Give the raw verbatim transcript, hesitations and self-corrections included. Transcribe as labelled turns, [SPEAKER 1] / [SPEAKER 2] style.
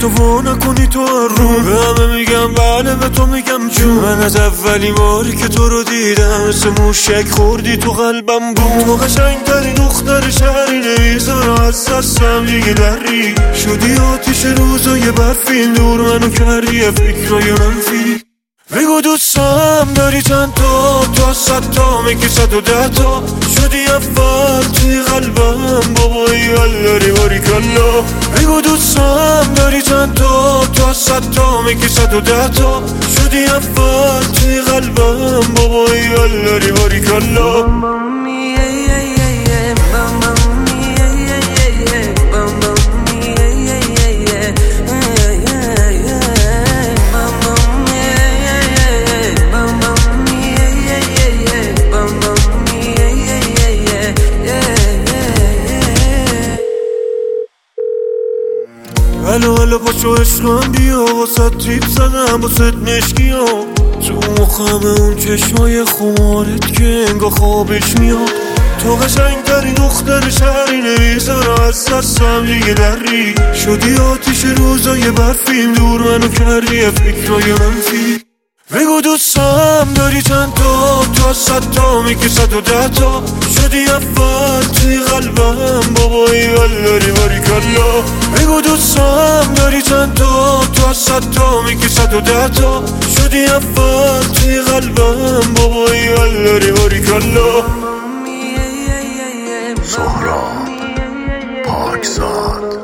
[SPEAKER 1] تو وا نکنی تو رو. به همه میگم بله، به تو میگم جون. من از اولین باری که تو رو دیدم مثل موشک خوردی تو قلبم بود. تو قشنگترین دختر شهری، نمیذارم از دستم دیگه دری. شدی آتیش روزای برفی، دور منو کردی فکرای منفی. بگو دوستم داری چند تا، تو از صد تا میگی صد و ده تا. شدی اول توی قلبم بابایی الاری باریکالله. بگو دوستم داری چند تا، تو از صد تا میگی صد و ده تا. شدی اول توی قلبم بابایی الاری باریکالله. هلو هلو پاشو عشقم بیا، واسه تیپ زدم واسه مشکی ها. تو مخم اون چشمای خمارت که انگا خوابش میاد. تو قشنگترین دختر شهری، نمیذارم از دستم دیگه دری. شدی آتیش روزای برفیم، دور منو کردی فکرای منفی. بگو دوستم داری چند تا، تو از صد تا میگی صد و ده تا. شدی اول توی قلبم بابایی الاری باریکالله. بگو دوستم داری چند تا، تو از صد تا میگی صد و ده تا. شدی اول توی قلبم بابایی الاری باریکالله.
[SPEAKER 2] سهراب پاکزاد.